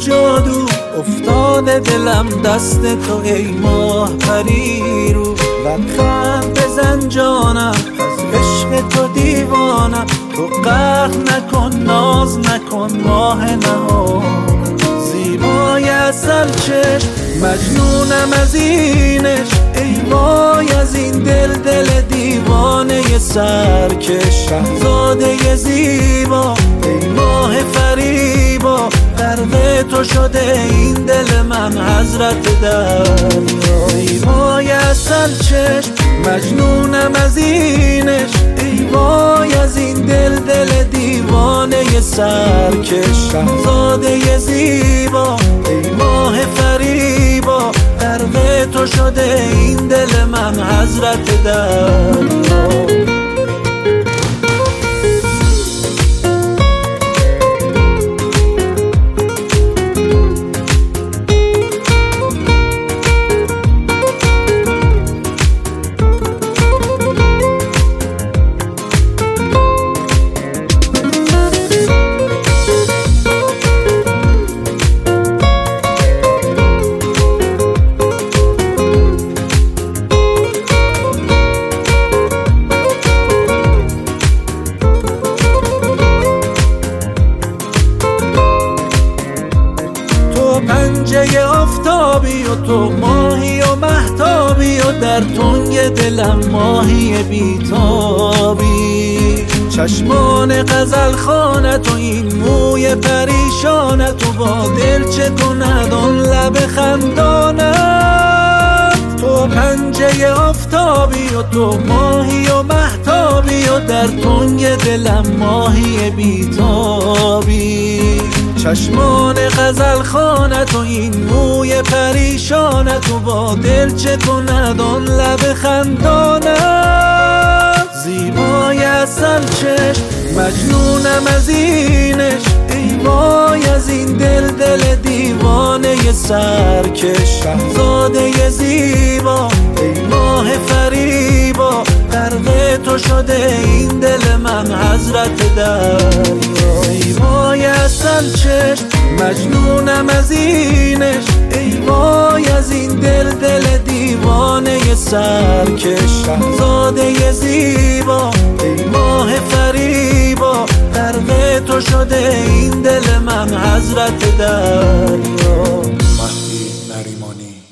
جادو افتاده دلم دست تو ای ماه پریرو. لبخند بزن جانم از عشق تو دیوانم، تو قهر نکن ناز نکن ماه نهانم. زیبای اصل چشم مجنونم از اینش، ای وای از این دل دیوانه سرکش. شهزاده زیبا ای ماه فریبا، غرق تو شده این دل من حضرت دریا. زیبای اصل چشم مجنونم از اینش، ای وای از این دل دیوانه سرکش. شهزاده زیبا ای ماه فریبا، غرق تو شده این دل من حضرت دریا. پنجه آفتابی و تو ماهی و مهتابی و در تنگ دلم ماهی بیتابی. چشمان غزل خانت و این موی پریشانت و با دل چه کند آن لب خندانت. تو پنجه آفتابی و تو ماهی و مهتابی و در تنگ دلم ماهی بیتابی. چشمان غزل خانت و این موی پریشانت و با دل چه کند آن لب خندانت. زیبای اصل چشم مجنونم از اینش، ای وای از این دل دیوانه سرکش. شهزاده زیبا ای ماه فریبا، غرق تو شده این دل من حضرت دریا. زیبای اصل چشم مجنونم از اینش، ای وای از این دل دیوانه سرکش. شهزاده زیبا ای ماه فریبا، غرق تو شده این دل من حضرت دریا. مهدی نریمانی.